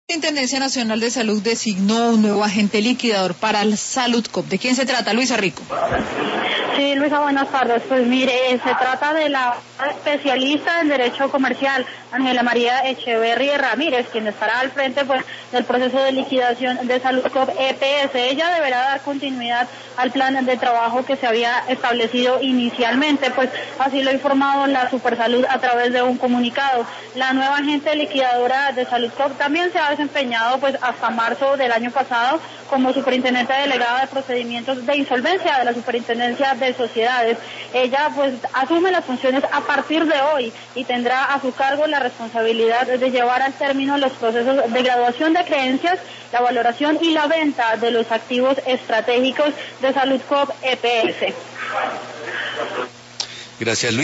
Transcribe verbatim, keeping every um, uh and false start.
La Intendencia Nacional de Salud designó un nuevo agente liquidador para el Saludcop. ¿De quién se trata, Luisa Rico? Sí, Luisa, buenas tardes. Pues mire, se trata de la especialista en Derecho Comercial, Ángela María Echeverry Ramírez, quien estará al frente pues del proceso de liquidación de Saludcop E P S. Ella deberá dar continuidad al plan de trabajo que se había establecido inicialmente, pues así lo ha informado la Supersalud a través de un comunicado. La nueva agente liquidadora de Saludcop también se ha desempeñado pues hasta marzo del año pasado como superintendente delegada de procedimientos de insolvencia de la Superintendencia de Sociedades. Ella pues asume las funciones a partir de hoy y tendrá a su cargo la responsabilidad de llevar al término los procesos de graduación de creencias, la valoración y la venta de los activos estratégicos de Saludcop E P S. Gracias, Luis.